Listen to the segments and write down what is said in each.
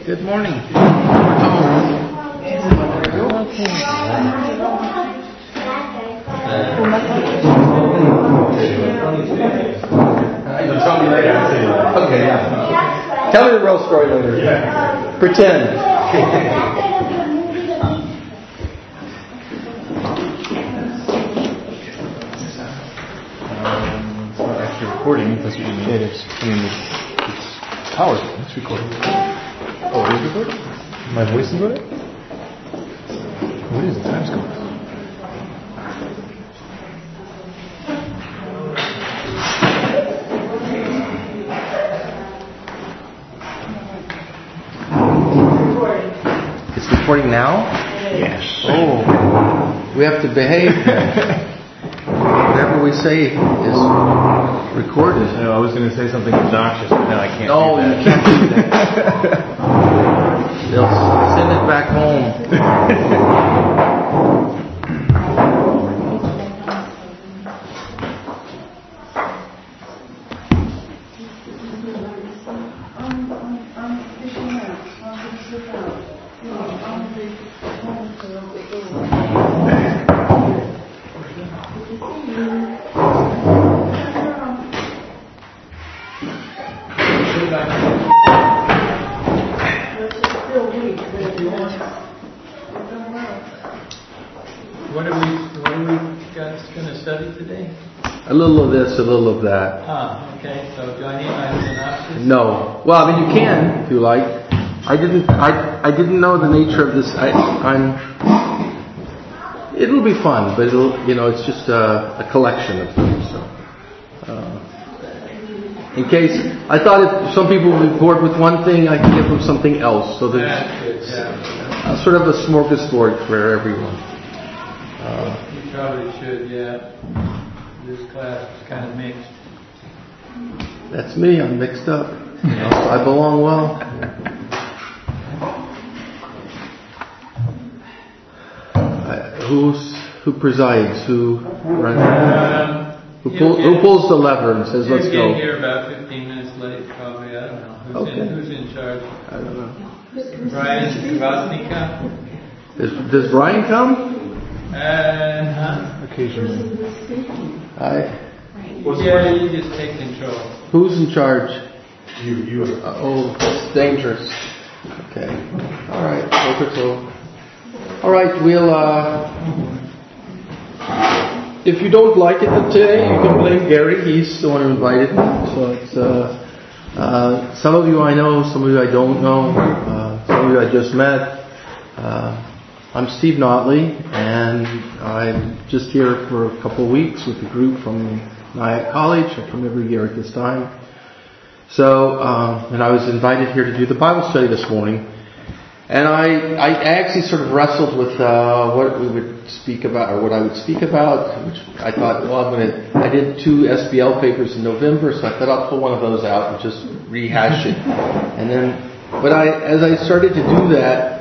Good morning. You'll tell me later. Okay, yeah. Tell me the real story later. Yeah. Pretend. It's not actually recording. That's what you mean. It is. I mean, it's powerful. It's recording. Oh, it is recording? My voice is recording? What is the time's going? It's recording now? Yes. Oh, we have to behave. Whatever we say is recorded. No, I was going to say something obnoxious, but now I can't No, do that. you can't do that. They'll send it back home. What are we guys going to study today? A little of this, a little of that. Okay. So do I need my synopsis? No. Well, I mean, you can if you like. I didn't know the nature of this. It'll be fun, but it's just a collection of things. So, in case I thought if some people would be bored with one thing, I could give them something else. So there's sort of a smorgasbord for everyone. You probably should. Yeah. This class is kind of mixed. That's me. I'm mixed up. So I belong well. Who presides? Who runs? Who pulls the lever and says, "Let's go"? You'll get here about 15 minutes late, probably. I don't know. Who's in charge? I don't know. Brian Krasnika? Does Brian come? Occasionally. You just take control. Who's in charge? You. That's dangerous. Okay. All right. All right. We'll. If you don't like it today, you can blame Gary. He's the one who invited me. So it's some of you I know, some of you I don't know, some of you I just met. I'm Steve Notley, and I'm just here for a couple of weeks with a group from Nyack College. I come every year at this time. So, and I was invited here to do the Bible study this morning. And I actually sort of wrestled with what we would speak about, or what I would speak about, which I thought, I did 2 SBL papers in November, so I thought I'll pull one of those out and just rehash it. And then, as I started to do that,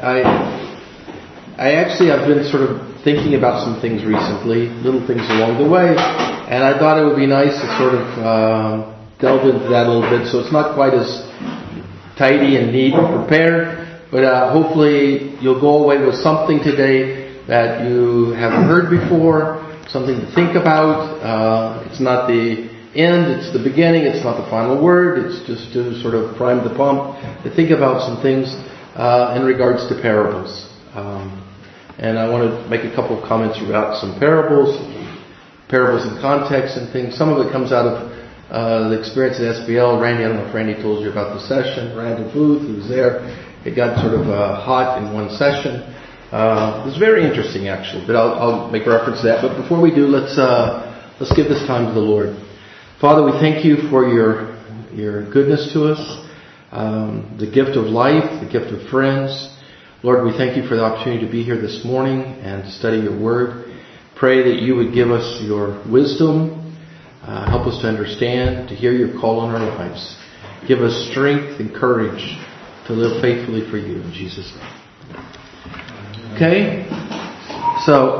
I've been sort of thinking about some things recently, little things along the way, and I thought it would be nice to sort of delve into that a little bit, so it's not quite as tidy and neat and prepared. But hopefully you'll go away with something today that you haven't heard before, something to think about. It's not the end, it's the beginning, it's not the final word, it's just to sort of prime the pump, to think about some things in regards to parables. And I want to make a couple of comments about some parables in context and things. Some of it comes out of the experience at SBL. Randy, I don't know if Randy told you about the session. Randall Booth, who was there. It got sort of hot in one session. It was very interesting, actually, but I'll make reference to that. But before we do, let's give this time to the Lord. Father, we thank you for your goodness to us, the gift of life, the gift of friends. Lord, we thank you for the opportunity to be here this morning and to study your word. Pray that you would give us your wisdom, help us to understand, to hear your call on our lives. Give us strength and courage to live faithfully for you in Jesus' name. Okay, so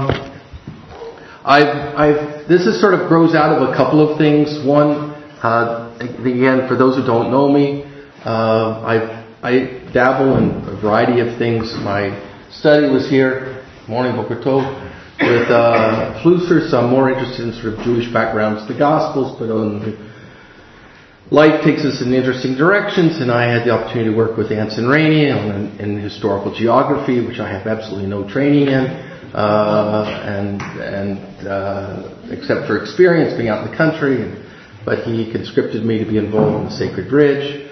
this is sort of grows out of a couple of things. One, again, for those who don't know me, I dabble in a variety of things. My study was here, morning Boker Tov, with Flusser, so I'm more interested in sort of Jewish backgrounds, the Gospels, but life takes us in interesting directions, and I had the opportunity to work with Anson Rainey in historical geography, which I have absolutely no training in, except for experience being out in the country. But he conscripted me to be involved in the Sacred Ridge,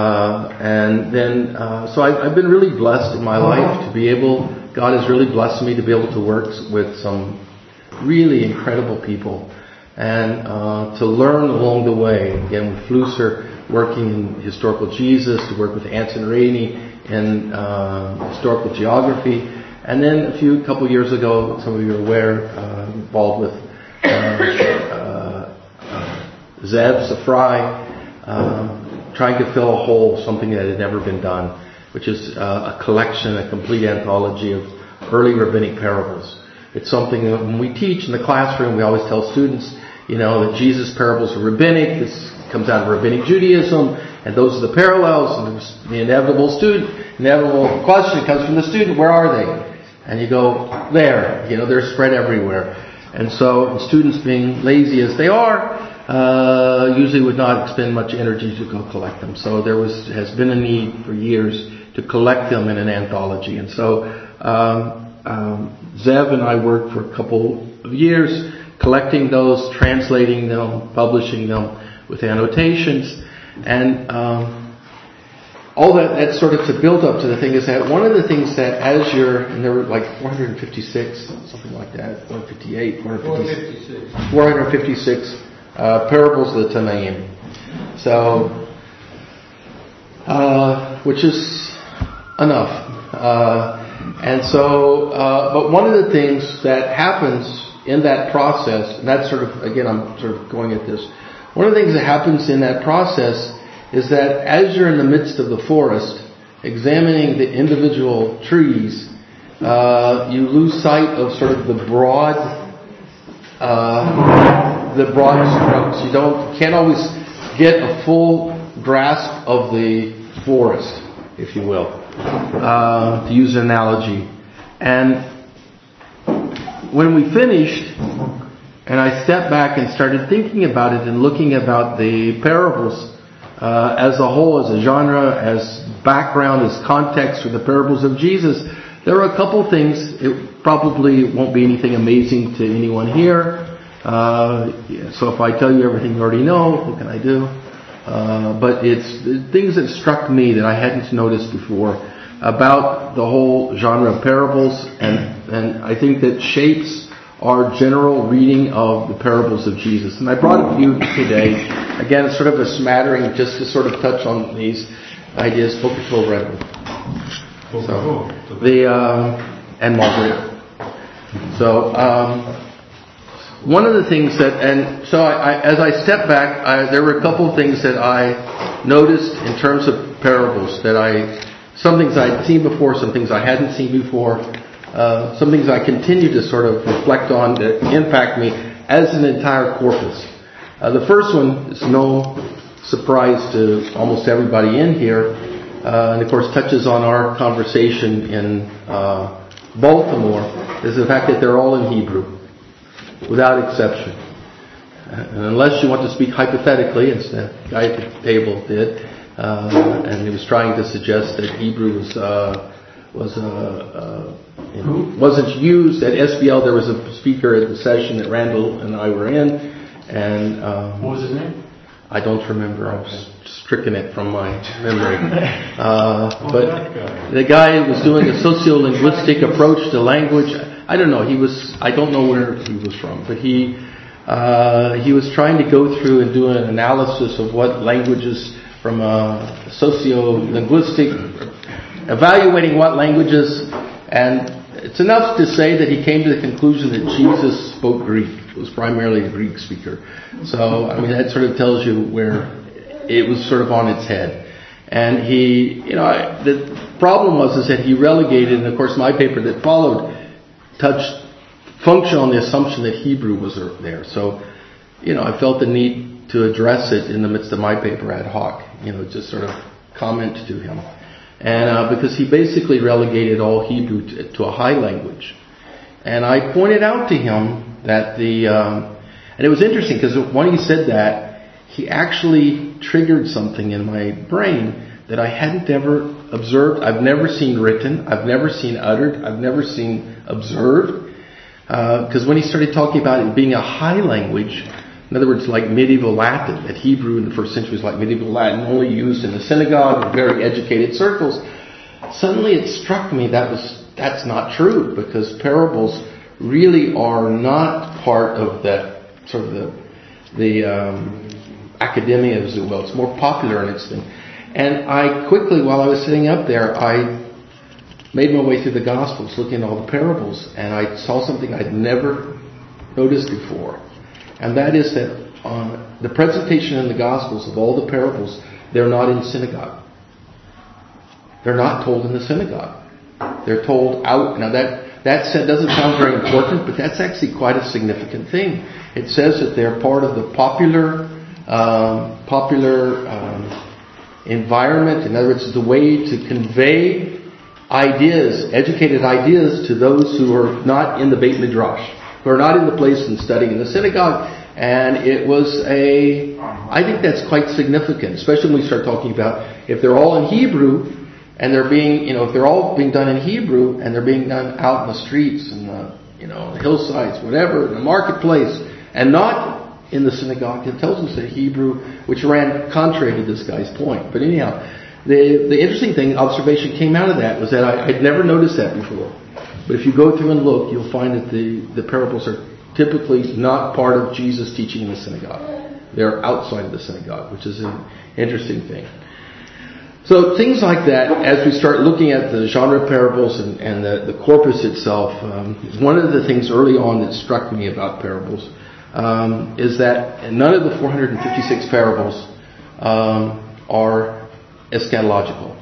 so I've been really blessed in my life to be able. God has really blessed me to be able to work with some really incredible people. And to learn along the way, again with Flusser, working in historical Jesus, to work with Anson Rainey in historical geography, and then a couple years ago, some of you are aware, involved with Zev Safrai, trying to fill a hole, something that had never been done, which is a collection, a complete anthology of early rabbinic parables. It's something that when we teach in the classroom, we always tell students, that Jesus' parables are rabbinic. This comes out of rabbinic Judaism, and those are the parallels. And there's the inevitable question comes from the student: where are they? And you go, there. They're spread everywhere. And so students, being lazy as they are, usually would not expend much energy to go collect them. So has been a need for years to collect them in an anthology. And so Zev and I worked for a couple of years collecting those, translating them, publishing them with annotations, and all that sort of to build up to the thing is that one of the things that and there were like 456, something like that, 456 parables of the Tanaim. So, which is enough. But one of the things that happens in that process, and that's sort of, again, I'm sort of going at this. One of the things that happens in that process is that as you're in the midst of the forest, examining the individual trees, you lose sight of sort of the broad strokes. You can't always get a full grasp of the forest, if you will, to use an analogy. And when we finished, and I stepped back and started thinking about it and looking about the parables as a whole, as a genre, as background, as context for the parables of Jesus, there are a couple things. It probably won't be anything amazing to anyone here. So if I tell you everything you already know, what can I do? But it's things that struck me that I hadn't noticed before about the whole genre of parables, and I think that shapes our general reading of the parables of Jesus. And I brought a few today. Again, it's sort of a smattering just to sort of touch on these ideas. Boker Tov, Redwood. And Margaret. So, one of the things that, and so as I stepped back, there were a couple of things that I noticed in terms of parables some things I'd seen before, some things I hadn't seen before, some things I continue to sort of reflect on that impact me as an entire corpus. The first one is no surprise to almost everybody in here, and of course touches on our conversation in Baltimore, is the fact that they're all in Hebrew, without exception. And unless you want to speak hypothetically, as the guy at the table did, and he was trying to suggest that Hebrew wasn't used at SBL. There was a speaker at the session that Randall and I were in, and what was his name? I don't remember. I was stricken it from my memory. But the guy was doing a sociolinguistic approach to language. I don't know. I don't know where he was from, but he was trying to go through and do an analysis of what languages from a sociolinguistic, evaluating what languages, and it's enough to say that he came to the conclusion that Jesus spoke Greek. He was primarily a Greek speaker. So, I mean, that sort of tells you where it was sort of on its head. And the problem was that he relegated, and of course my paper that followed functioned on the assumption that Hebrew was there. So, I felt the need to address it in the midst of my paper ad hoc, just sort of comment to him. and because he basically relegated all Hebrew to a high language. And I pointed out to him that and it was interesting because when he said that, he actually triggered something in my brain that I hadn't ever observed. I've never seen written. I've never seen uttered. I've never seen observed. Because when he started talking about it being a high language, in other words, like medieval Latin, that Hebrew in the first century was like medieval Latin, only used in the synagogue in very educated circles, suddenly it struck me that's not true, because parables really are not part of that sort of the academia, as it will. It's more popular in its thing. And I quickly, while I was sitting up there, I made my way through the Gospels, looking at all the parables, and I saw something I'd never noticed before. And that is that the presentation in the Gospels of all the parables, they're not in synagogue. They're not told in the synagogue. They're told out. Now that doesn't sound very important, but that's actually quite a significant thing. It says that they're part of the popular environment. In other words, the way to convey ideas, educated ideas, to those who are not in the Beit Midrash, who are not in the place and studying in the synagogue. And it was I think that's quite significant, especially when we start talking about if they're all in Hebrew and they're being, if they're all being done in Hebrew and they're being done out in the streets and the hillsides, whatever, in the marketplace, and not in the synagogue. It tells us that Hebrew, which ran contrary to this guy's point. But anyhow, the interesting thing, observation came out of that, was that I'd never noticed that before. But if you go through and look, you'll find that the parables are typically not part of Jesus' teaching in the synagogue. They're outside of the synagogue, which is an interesting thing. So things like that, as we start looking at the genre of parables and the corpus itself, one of the things early on that struck me about parables is that none of the 456 parables are eschatological.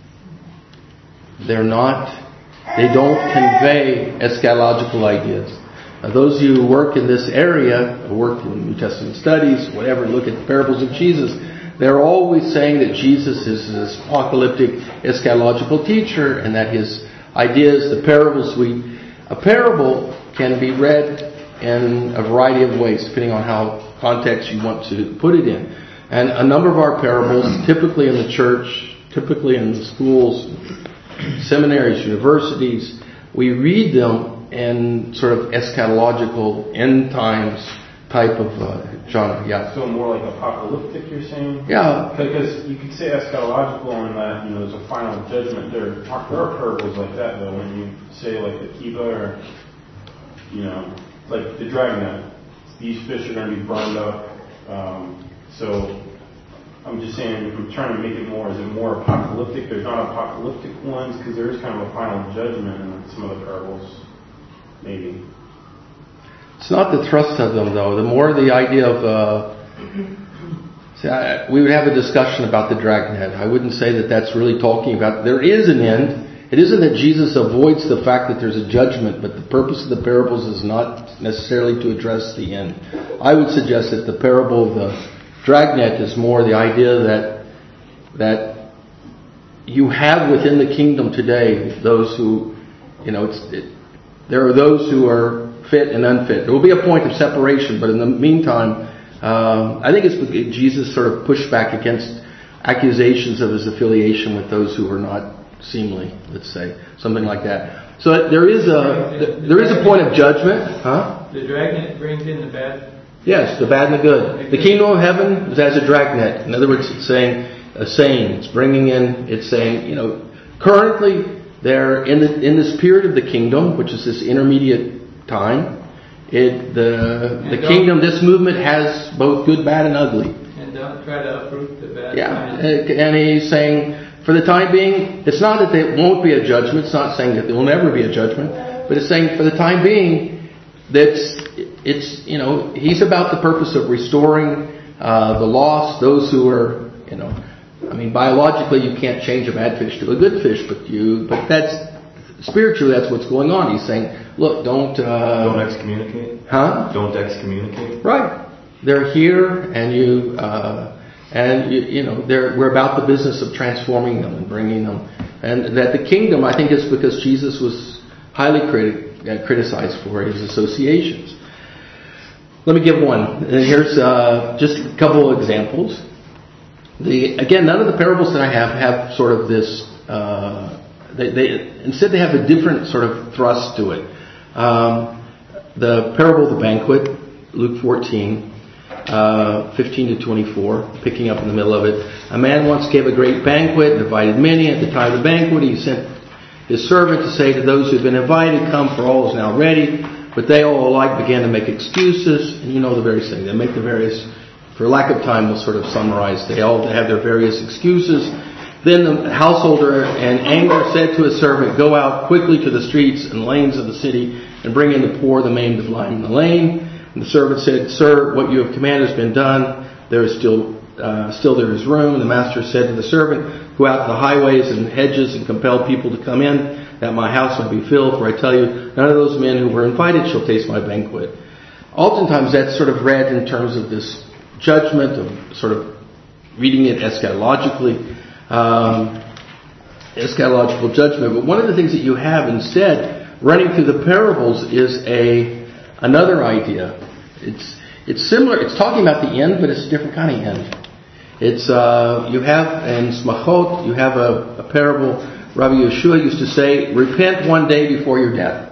They don't convey eschatological ideas. Now, those of you who work in this area, who work in New Testament studies, whatever, look at the parables of Jesus, they're always saying that Jesus is this apocalyptic eschatological teacher and that his ideas, the parable suite. A parable can be read in a variety of ways, depending on how context you want to put it in. And a number of our parables, typically in the church, typically in the schools, seminaries, universities, we read them in sort of eschatological, end times type of genre. Yeah. So more like apocalyptic, you're saying? Yeah. Because you could say eschatological in that, there's a final judgment. There are parables like that, though, when you say like the Kiva or, like the dragnet. These fish are going to be burned up. So I'm just saying, if I'm trying to make it more, is it more apocalyptic? There's not apocalyptic ones, because there is kind of a final judgment in some of the parables, maybe. It's not the thrust of them, though. The more the idea of... we would have a discussion about the dragnet. I wouldn't say that that's really talking about... There is an end. It isn't that Jesus avoids the fact that there's a judgment, but the purpose of the parables is not necessarily to address the end. I would suggest that the parable of the dragnet is more the idea that you have within the kingdom today those who, there are those who are fit and unfit. There will be a point of separation, but in the meantime, I think it's Jesus sort of pushed back against accusations of his affiliation with those who are not seemly, let's say, something like that. So there is a point of judgment, huh? The dragnet brings in the bad. Yes, the bad and the good. The kingdom of heaven is as a dragnet. In other words, it's saying it's bringing in, it's saying, currently they're in this period of the kingdom, which is this intermediate time. The kingdom, this movement has both good, bad, and ugly. And don't try to uproot the bad. Yeah, and he's saying, for the time being, it's not that there won't be a judgment. It's not saying that there will never be a judgment, but it's saying for the time being, he's about the purpose of restoring the lost, those who are, biologically you can't change a bad fish to a good fish, but that's spiritually that's what's going on. He's saying, look, don't excommunicate. Huh? Don't excommunicate. Right. They're here, and And, we're about the business of transforming them and bringing them. And that the kingdom, I think, is because Jesus was highly criticized for his associations. Let me give one. Here's just a couple of examples. Again, none of the parables that I have sort of this. Instead, they have a different sort of thrust to it. The parable of the banquet, Luke 14, 15 to 24, picking up in the middle of it. A man once gave a great banquet, invited many. At the time of the banquet, he sent his servant to say to those who had been invited, "Come, for all is now ready." But they all alike began to make excuses, and you know the various things. They make the various, for lack of time, we'll sort of summarize. They all have their various excuses. Then the householder in anger said to his servant, "Go out quickly to the streets and lanes of the city and bring in the poor, the maimed, the blind in the lane." And the servant said, "Sir, what you have commanded has been done. There is still there is room." And the master said to the servant, "Go out to the highways and hedges and compel people to come in, that my house may be filled. For I tell you, none of those men who were invited shall taste my banquet." Oftentimes that's sort of read in terms of this judgment, of sort of reading it eschatologically, eschatological judgment. But one of the things that you have instead running through the parables is another idea. It's similar. It's talking about the end, but it's a different kind of end. It's you have in Smachot, you have a parable. Rabbi Yeshua used to say, "Repent one day before your death."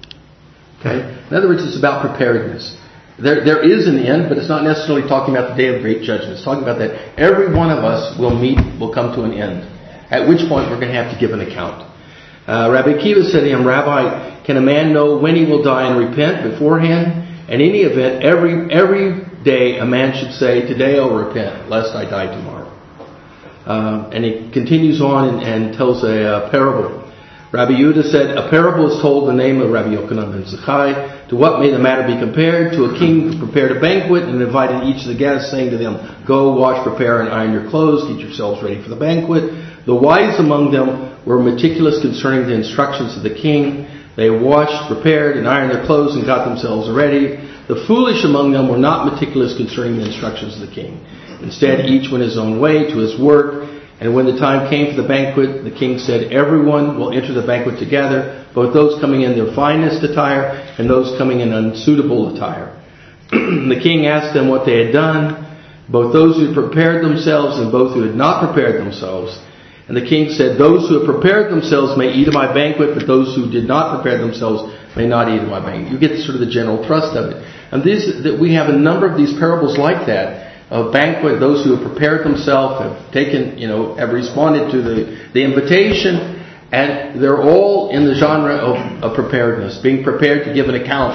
Okay. In other words, it's about preparedness. There is an end, but it's not necessarily talking about the day of great judgment. It's talking about that every one of us will come to an end, at which point we're going to have to give an account. Rabbi Akiva said to him, "Rabbi, can a man know when he will die and repent beforehand? In any event, every day a man should say, 'Today I'll repent, lest I die tomorrow.'" And he continues on and tells a parable. Rabbi Yehuda said, "A parable is told in the name of Rabbi Yochanan ben Zakkai. To what may the matter be compared? To a king who prepared a banquet and invited each of the guests, saying to them, 'Go, wash, prepare, and iron your clothes. Get yourselves ready for the banquet.' The wise among them were meticulous concerning the instructions of the king. They washed, prepared, and ironed their clothes and got themselves ready. The foolish among them were not meticulous concerning the instructions of the king. Instead, each went his own way to his work. And when the time came for the banquet, the king said, 'Everyone will enter the banquet together, both those coming in their finest attire and those coming in unsuitable attire.' The king asked them what they had done, both those who had prepared themselves and both who had not prepared themselves. And the king said, 'Those who have prepared themselves may eat of my banquet, but those who did not prepare themselves may not eat of my banquet.'" You get sort of the general thrust of it. And we have a number of these parables like that. A banquet, those who have prepared themselves, have taken, have responded to the invitation, and they're all in the genre of preparedness, being prepared to give an account.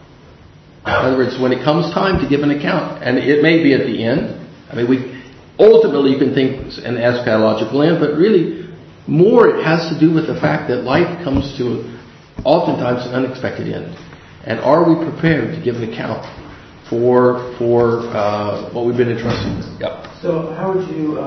In other words, when it comes time to give an account, and it may be at the end. I mean, ultimately you can think an eschatological end, but really more it has to do with the fact that life comes to oftentimes an unexpected end. And are we prepared to give an account for what we've been entrusted with? Yep. So how would you,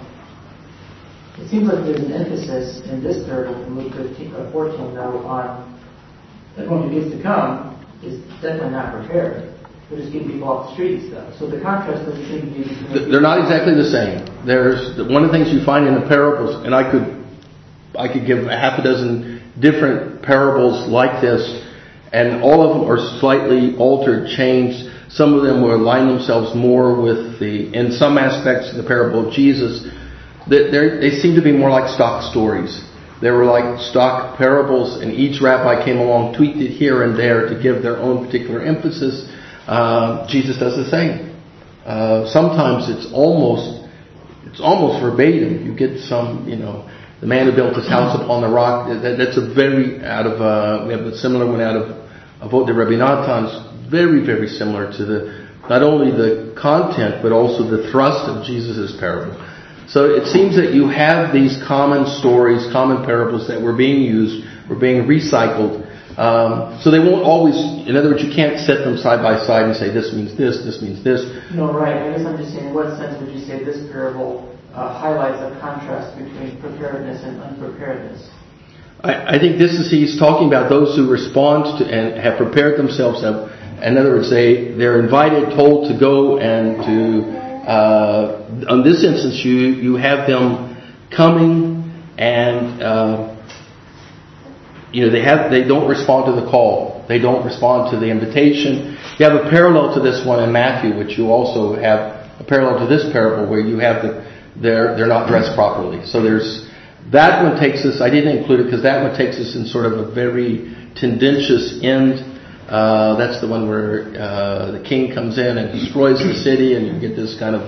it seems like there's an emphasis in this parable from Luke 14 though on everyone who gets to come is definitely not prepared. They're just getting people off the streets though. So the contrast doesn't seem to be between... They're not exactly the same. There's one of the things you find in the parables, and I could give a half a dozen different parables like this, and all of them are slightly altered, changed. Some of them will align themselves more with in some aspects of the parable of Jesus. They seem to be more like stock stories. They were like stock parables, and each rabbi came along, tweaked it here and there to give their own particular emphasis. Jesus does the same. Sometimes it's almost verbatim. You get some, the man who built his house upon the rock. That's a very we have a similar one out of Avot de Rabbi Natan's. Very, very similar to not only the content, but also the thrust of Jesus' parable. So it seems that you have these common stories, common parables that were being used, were being recycled. So they won't always, in other words, you can't set them side by side and say this means this means this. No, right. I guess I'm just saying, in what sense would you say this parable highlights a contrast between preparedness and unpreparedness? I think he's talking about those who respond to and have prepared themselves. In other words, they're invited, told to go and On this instance, you have them coming and they don't respond to the call. They don't respond to the invitation. You have a parallel to this one in Matthew, which you also have a parallel to this parable where you have they're not dressed properly. So there's that one takes us. I didn't include it because that one takes us in sort of a very tendentious end. That's the one where the king comes in and destroys the city, and you get this kind of.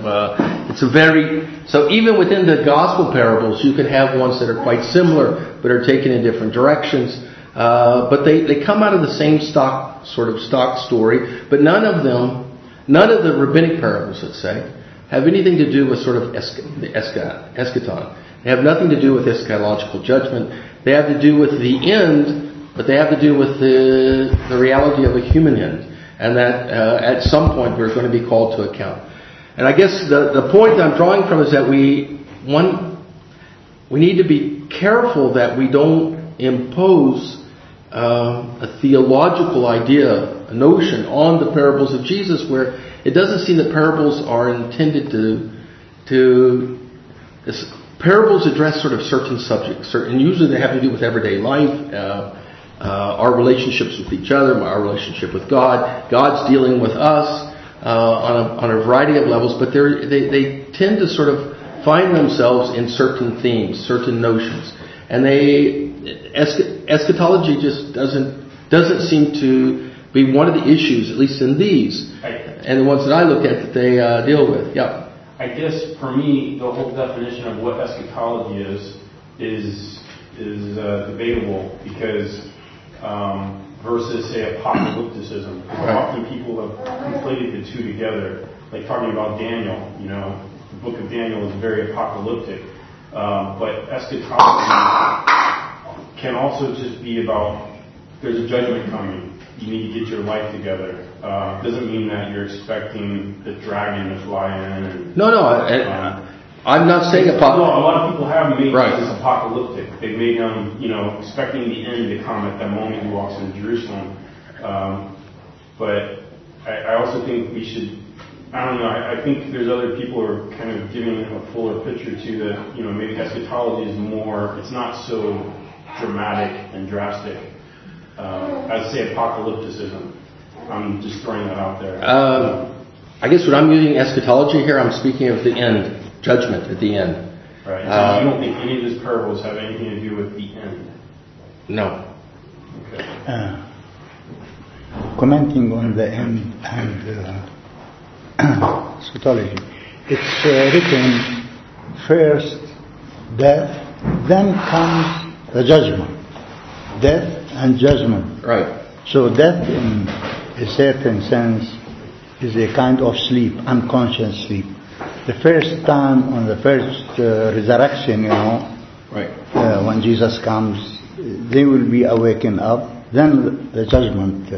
So even within the gospel parables, you could have ones that are quite similar but are taken in different directions. But they come out of the same stock story. But none of the rabbinic parables, let's say, have anything to do with sort of the eschaton. They have nothing to do with eschatological judgment. They have to do with the end, but they have to do with the reality of a human end. And that at some point we're going to be called to account. And I guess the point that I'm drawing from is that we need to be careful that we don't impose a theological idea, a notion on the parables of Jesus where it doesn't seem that parables are intended to parables address sort of certain subjects, and usually they have to do with everyday life, our relationships with each other, our relationship with God. God's dealing with us on a variety of levels, but they tend to sort of find themselves in certain themes, certain notions, and eschatology just doesn't seem to be one of the issues, at least in these, and the ones that I look at that they deal with. Yeah. I guess for me, the whole definition of what eschatology is debatable because versus say apocalypticism. Often people have conflated the two together, like talking about Daniel. The book of Daniel is very apocalyptic, but eschatology can also just be about there's a judgment coming. You need to get your life together. Doesn't mean that you're expecting the dragon to fly in. No. I'm not saying apocalyptic. A lot of people have made right. this apocalyptic. They've made them, expecting the end to come at the moment he walks into Jerusalem. But I also think we should. I don't know. I think there's other people who are kind of giving a fuller picture to that. Maybe eschatology is more. It's not so dramatic and drastic. I'd say apocalypticism. I'm just throwing that out there. I guess when I'm using eschatology here, I'm speaking of the end, judgment at the end. Right. So you don't think any of these parables have anything to do with the end? No. Okay. Commenting on the end and eschatology, it's written first death, then comes the judgment. Death and judgment. Right. So death, in a certain sense, is a kind of sleep, unconscious sleep. The first time on the first resurrection, right. When Jesus comes, they will be awakened up. Then the judgment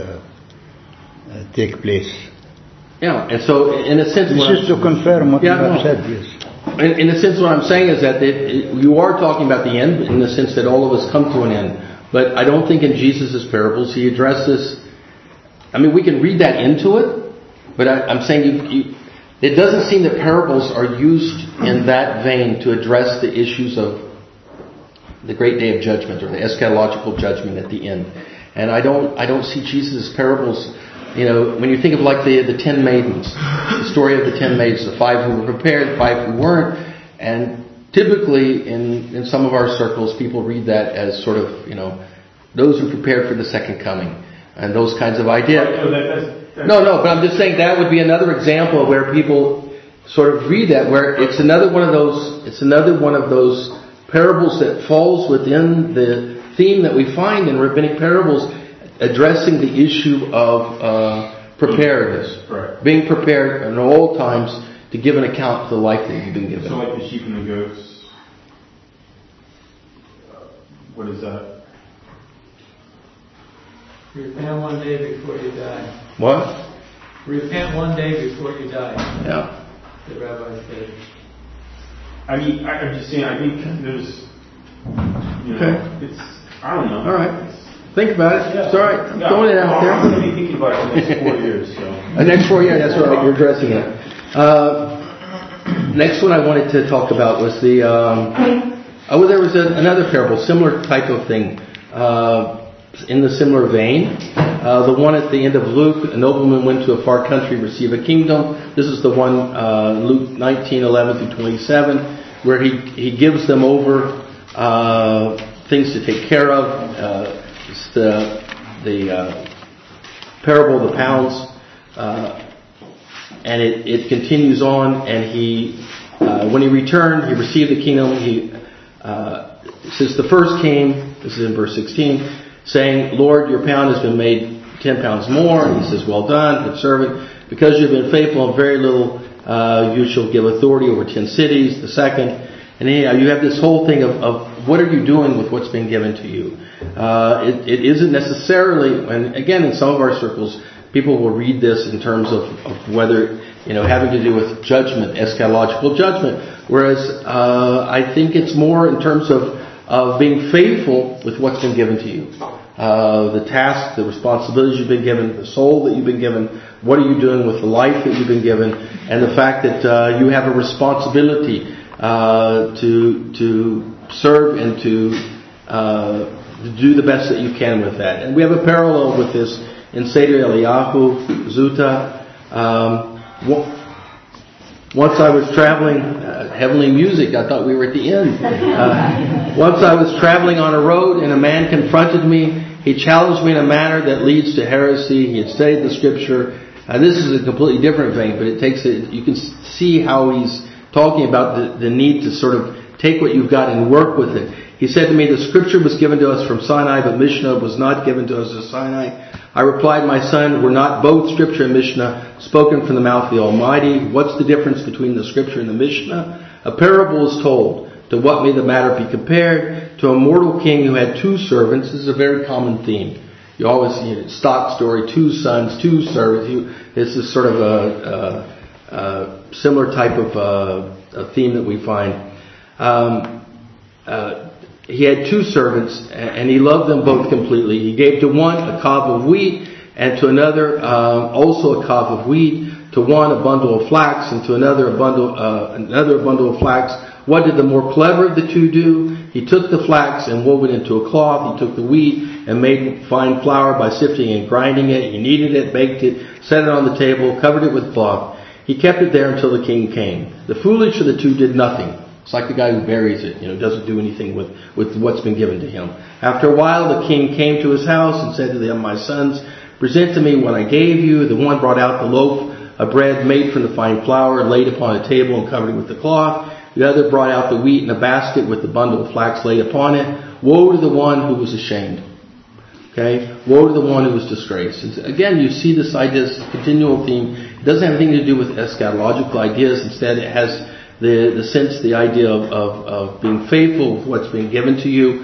take place. Yeah, and so in a sense, this is to confirm what you have said. Yes. In a sense, what I'm saying is that you are talking about the end in the sense that all of us come to an end. But I don't think in Jesus' parables he addresses. I mean, we can read that into it, but I'm saying it doesn't seem that parables are used in that vein to address the issues of the great day of judgment or the eschatological judgment at the end. And I don't see Jesus' parables. When you think of like the 10 maidens, the story of the 10 maidens, the 5 who were prepared, 5 who weren't, and typically in some of our circles, people read that as sort of, those who prepared for the second coming and those kinds of ideas. No, but I'm just saying that would be another example where people sort of read that, where it's another one of those parables that falls within the theme that we find in rabbinic parables addressing the issue of preparedness, right. Being prepared in all times to give an account for the life that you've been given. So like the sheep and the goats, what is that? Repent one day before you die. What? Repent one day before you die. Yeah. The rabbi said. I'm just saying, I think there's, okay. It's, I don't know. All right. Think about it. Yeah. It's all right. I'm throwing it out there. I'm going to be thinking about it the next 4 years. So. The next 4 years, that's right. You're addressing it. Next one I wanted to talk about was there was another parable, similar type of thing, in the similar vein. The one at the end of Luke, a nobleman went to a far country to receive a kingdom. This is the one, Luke 19:11 through 27, where he gives them over things to take care of. It's the parable of the pounds. And it continues on, and when he returned, he received the kingdom. It says the first came, this is in verse 16, saying, Lord, your pound has been made 10 pounds more. And he says, well done, good servant. Because you've been faithful in very little, you shall give authority over 10 cities. The second, and you have this whole thing of what are you doing with what's been given to you? It isn't necessarily, and again, in some of our circles, people will read this in terms of whether, having to do with judgment, eschatological judgment. Whereas I think it's more in terms of being faithful with what's been given to you. The tasks, the responsibilities you've been given, the soul that you've been given, what are you doing with the life that you've been given, and the fact that you have a responsibility to serve and to do the best that you can with that. And we have a parallel with this in Seder Eliyahu, Zuta. Once I was traveling, heavenly music, I thought we were at the end. Once I was traveling on a road and a man confronted me. He challenged me in a manner that leads to heresy. He had studied the scripture. This is a completely different vein, but you can see how he's talking about the need to sort of take what you've got and work with it. He said to me, the scripture was given to us from Sinai, but Mishnah was not given to us as Sinai. I replied, my son, were not both scripture and Mishnah spoken from the mouth of the Almighty? What's the difference between the scripture and the Mishnah? A parable is told. To what may the matter be compared? To a mortal king who had 2 servants. This is a very common theme. You always see a stock story, 2 sons, 2 servants. This is sort of a similar type of a theme that we find. He had 2 servants, and he loved them both completely. He gave to one a cob of wheat, and to another also a cob of wheat. To one a bundle of flax, and to another a bundle of flax. What did the more clever of the 2 do? He took the flax and wove it into a cloth. He took the wheat and made fine flour by sifting and grinding it. He kneaded it, baked it, set it on the table, covered it with cloth. He kept it there until the king came. The foolish of the 2 did nothing. It's like the guy who buries it, doesn't do anything with what's been given to him. After a while, the king came to his house and said to them, my sons, present to me what I gave you. The one brought out the loaf of bread made from the fine flour, laid upon a table and covered it with the cloth. The other brought out the wheat in a basket with the bundle of flax laid upon it. Woe to the one who was ashamed. Okay? Woe to the one who was disgraced. And again, you see this idea, this continual theme. It doesn't have anything to do with eschatological ideas. Instead, it has the sense, the idea of being faithful with what's been given to you,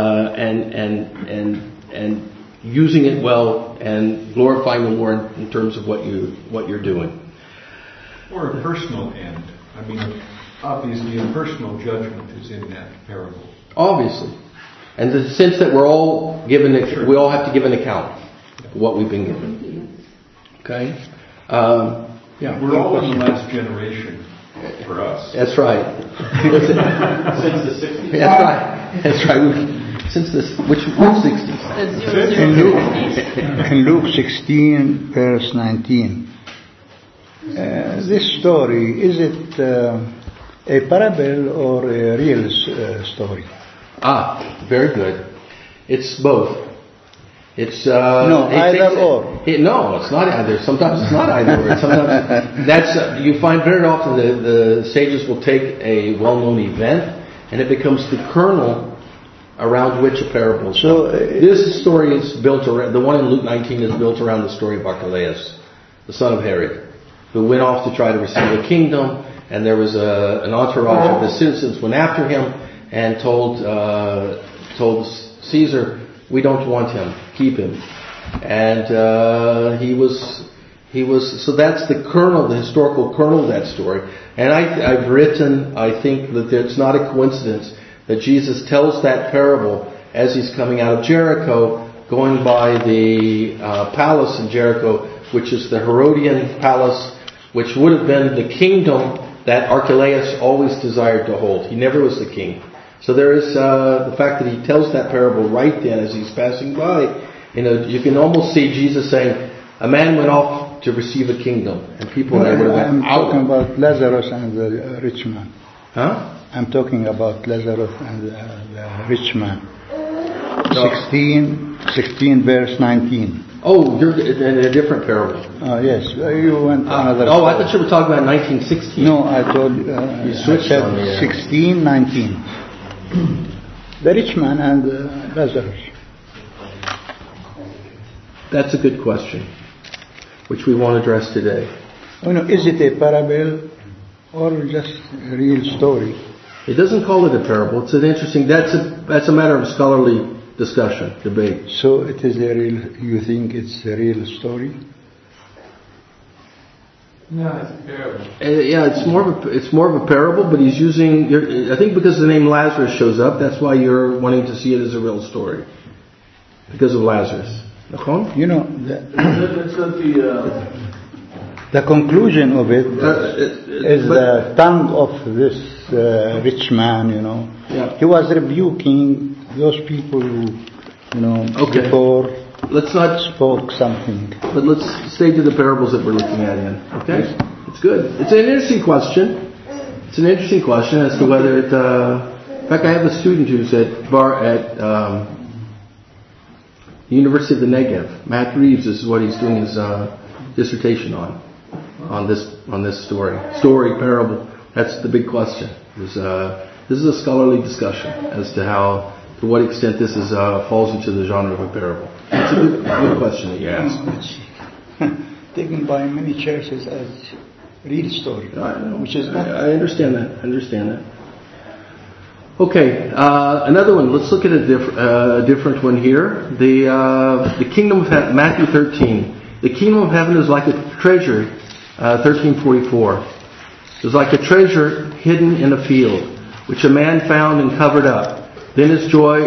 and using it well and glorifying the Lord in terms of what you're doing. Or a personal end. I mean, obviously a personal judgment is in that parable. Obviously. And the sense that we're all given, we all have to give an account of what we've been given. Okay? We're all in the last generation. For us. That's right. Since the 60s. That's right. Since which 60s? In Luke 16, verse 19. This story, is it a parable or a real story? Very good. It's both. It's either or. No, it's not either. Sometimes it's not either or. Sometimes you find very often the sages will take a well-known event and it becomes the kernel around which a parable is. So this story is built around, the one in Luke 19 is built around the story of Archelaus, the son of Herod, who went off to try to receive a kingdom, and there was an entourage of the citizens went after him and told Caesar, we don't want him, keep him. And he was, so that's the kernel, the historical kernel of that story. And I've written, I think that it's not a coincidence that Jesus tells that parable as he's coming out of Jericho, going by the palace in Jericho, which is the Herodian palace, which would have been the kingdom that Archelaus always desired to hold. He never was the king. So there is the fact that he tells that parable right then as he's passing by. You can almost see Jesus saying, a man went off to receive a kingdom, and people there were I'm out. talking about Lazarus and the rich man. Huh? I'm talking about Lazarus and the rich man. No. 16 verse 19. Oh, you're in a different parable. Yes, you went another. I thought you were talking about 1916. No, I told you. You switched I said on me. 16, 19. The rich man and Lazarus. That's a good question, which we won't address today. Is it a parable or just a real story? It doesn't call it a parable. It's an interesting. That's a matter of scholarly discussion, debate. So it is a real. You think it's a real story? No, it's a parable. Yeah, it's more of a parable, but he's using. I think because the name Lazarus shows up, that's why you're wanting to see it as a real story, because of Lazarus. The conclusion of it is the tongue of this rich man. Yeah. He was rebuking those people who, before. Let's not spoke something. But let's stay to the parables that we're looking at in. Okay? It's good. It's an interesting question. It's an interesting question as to whether it... in fact, I have a student who's at the University of the Negev. Matt Reeves, this is what he's doing his dissertation on this story. Parable. That's the big question. This is a scholarly discussion as to to what extent this falls into the genre of a parable. It's a good question that you ask. It's taken by many churches as real story, which is not. I understand that. Okay, another one. Let's look at a different one here. The kingdom of heaven, Matthew 13. The kingdom of heaven is like a treasure. 13:44. It's like a treasure hidden in a field, which a man found and covered up. Then in his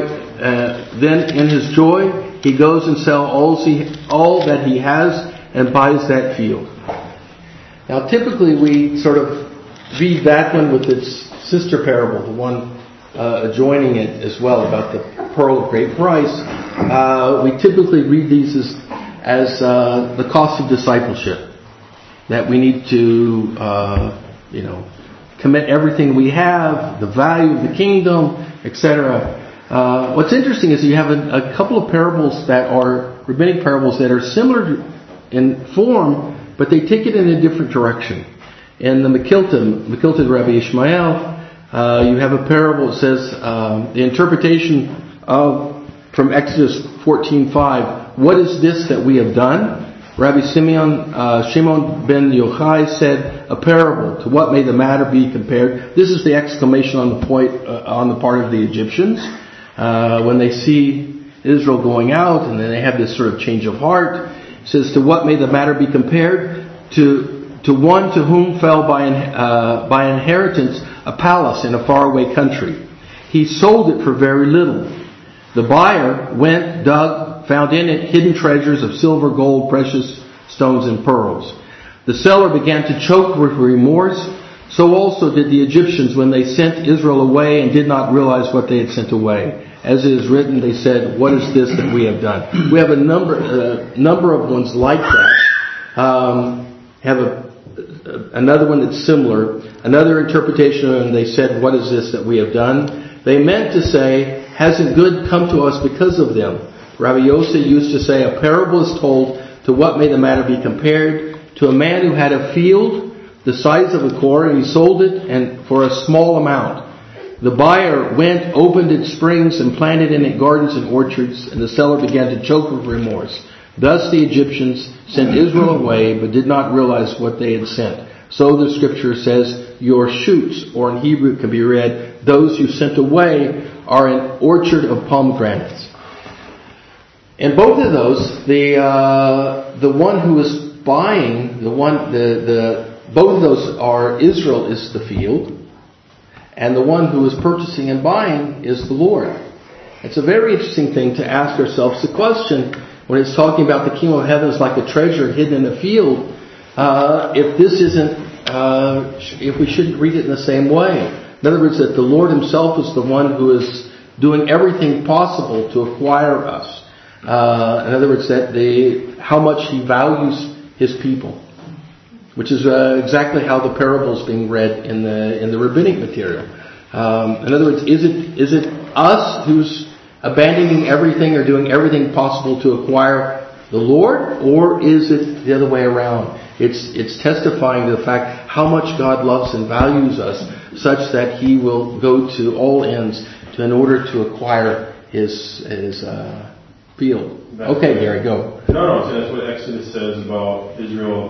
joy, he goes and sells all that he has and buys that field. Now, typically we sort of read that one with its sister parable, the one adjoining it as well, about the pearl of great price. We typically read these as the cost of discipleship, that we need to, commit everything we have, the value of the kingdom, etc. What's interesting is you have a couple of parables that are rabbinic parables that are similar in form, but they take it in a different direction. In the Mekilta of Rabbi Ishmael, you have a parable that says the interpretation from Exodus 14:5. What is this that we have done? Rabbi Shimon ben Yochai said, a parable. To what may the matter be compared? This is the exclamation on the part of the Egyptians when they see Israel going out, and then they have this sort of change of heart. It says, to what may the matter be compared? To one to whom fell by inheritance a palace in a faraway country. He sold it for very little. The buyer went, dug, found in it hidden treasures of silver, gold, precious stones, and pearls. The seller began to choke with remorse. So also did the Egyptians when they sent Israel away and did not realize what they had sent away. As it is written, they said, what is this that we have done? We have a number of ones like that. Another one that's similar. Another interpretation, and they said, what is this that we have done? They meant to say, hasn't good come to us because of them? Rabbi Yossi used to say, a parable is told, to what may the matter be compared? To a man who had a field the size of a core, and he sold it and for a small amount. The buyer went, opened its springs, and planted in it gardens and orchards, and the seller began to choke with remorse. Thus the Egyptians sent Israel away, but did not realize what they had sent. So the scripture says, your shoots, or in Hebrew it can be read, those you sent away are an orchard of pomegranates. In both of those, the one who is buying, both of those are Israel is the field, and the one who is purchasing and buying is the Lord. It's a very interesting thing to ask ourselves the question when it's talking about the kingdom of heaven is like a treasure hidden in a field. If this isn't if we shouldn't read it in the same way. In other words, that the Lord Himself is the one who is doing everything possible to acquire us. In other words, that how much He values His people, which is exactly how the parable is being read in the rabbinic material. In other words, is it us who's abandoning everything or doing everything possible to acquire the Lord, or is it the other way around? It's testifying to the fact how much God loves and values us, such that He will go to all ends in order to acquire His field. Okay, Gary, go. No, so that's what Exodus says about Israel.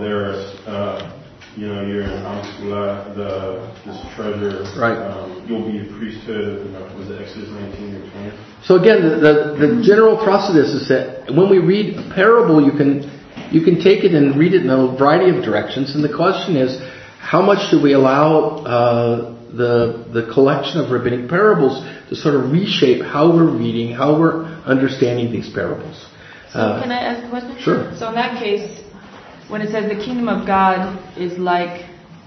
You're in Amskula, this treasure. Right. You'll be a priesthood. Was it Exodus 19 or 20? So again, the general thrust of this is that when we read a parable, you can take it and read it in a variety of directions. And the question is, how much do we allow the collection of rabbinic parables to sort of reshape how we're reading, how we're understanding these parables? So can I ask a question? Sure. So in that case, when it says the kingdom of God is like,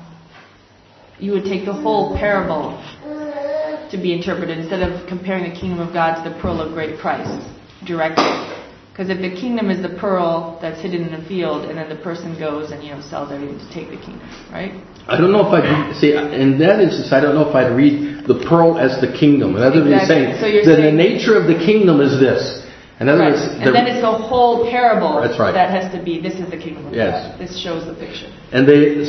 you would take the whole parable to be interpreted instead of comparing the kingdom of God to the pearl of great price directly. Because if the kingdom is the pearl that's hidden in the field, and then the person goes and sells everything to take the kingdom, right? I don't know if I'd see in that instance. I don't know if I'd read the pearl as the kingdom. In other words, Exactly. So you're that saying the nature of the kingdom is this. In other right. words, And then it's the whole parable That's right. that has to be, this is the kingdom of Yes. God. This shows the picture. And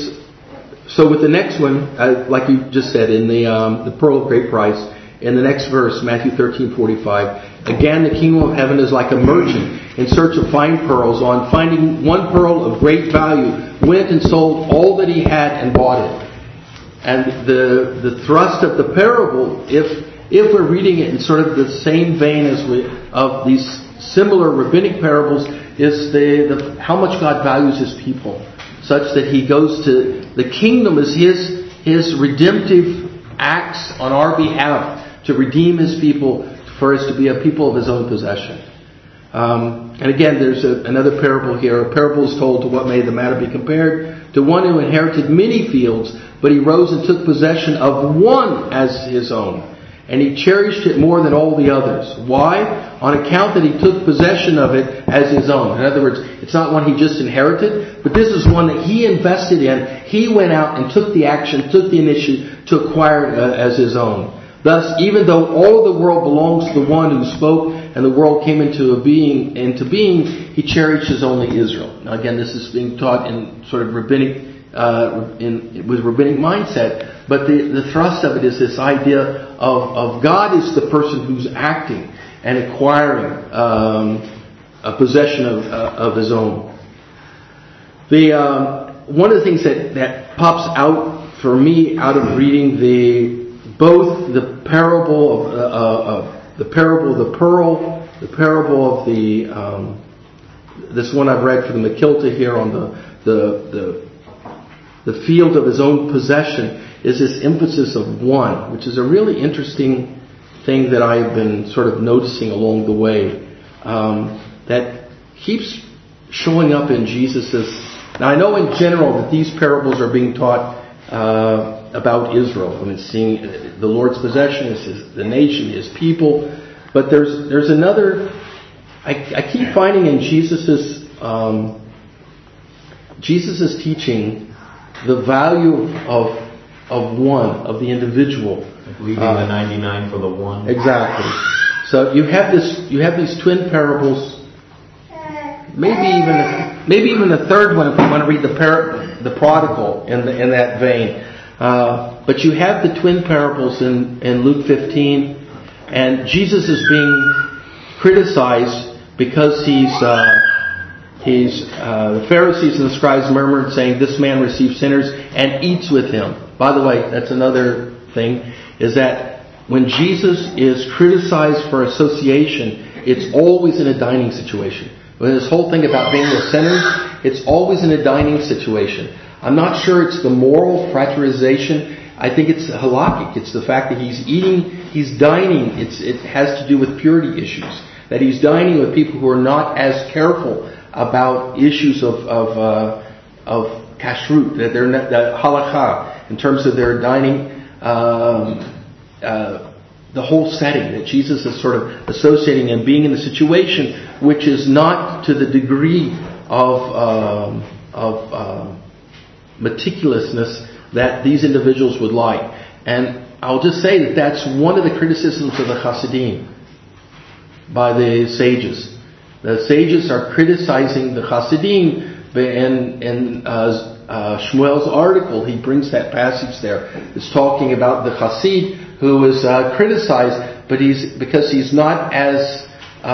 so with the next one, like you just said, in the pearl of great price, in the next verse, Matthew 13:45, again, the kingdom of heaven is like a merchant in search of fine pearls. On finding one pearl of great value, went and sold all that he had and bought it. And the thrust of the parable, if we're reading it in sort of the same vein of these similar rabbinic parables, is how much God values His people, such that He goes to the kingdom as His redemptive acts on our behalf to redeem His people, for us to be a people of His own possession. And again, there's another parable here. A parable is told to what may the matter be compared to one who inherited many fields, but he rose and took possession of one as his own. And he cherished it more than all the others. Why? On account that he took possession of it as his own. In other words, it's not one he just inherited, but this is one that he invested in. He went out and took the action, took the initiative to acquire it as his own. Thus, even though all the world belongs to the one who spoke and the world came into being, he cherishes only Israel. Now again, this is being taught in sort of rabbinic, with rabbinic mindset. But the thrust of it is this idea of God is the person who's acting and acquiring a possession of His own. One of the things that pops out for me out of reading both the parable of the pearl, the parable of this one I've read for the Makilta here on the field of his own possession, is this emphasis of one, which is a really interesting thing that I've been sort of noticing along the way, that keeps showing up in Jesus's. Now I know in general that these parables are being taught about Israel, and it's seeing the Lord's possession, it's the nation, His people. But there's another. I keep finding in Jesus's teaching the value of one, of the individual, leaving the 99 for the one. Exactly. So you have these twin parables. Maybe even a third one if we want to read the prodigal in that vein. But you have the twin parables in Luke 15, and Jesus is being criticized because the Pharisees and the scribes murmured, saying, "This man receives sinners and eats with him." By the way, that's another thing, is that when Jesus is criticized for association, it's always in a dining situation. When this whole thing about being with sinners, it's always in a dining situation. I'm not sure it's the moral fraternization. I think it's halakhic. It's the fact that he's eating, he's dining. It has to do with purity issues. That he's dining with people who are not as careful about issues of kashrut, the halakha, in terms of their dining, the whole setting, that Jesus is sort of associating and being in the situation, which is not to the degree of meticulousness that these individuals would like. And I'll just say that that's one of the criticisms of the Hasidim by the sages. The sages are criticizing the Hasidim, and in Shmuel's article, he brings that passage there. It's talking about the Hasid who is criticized, but because he's not as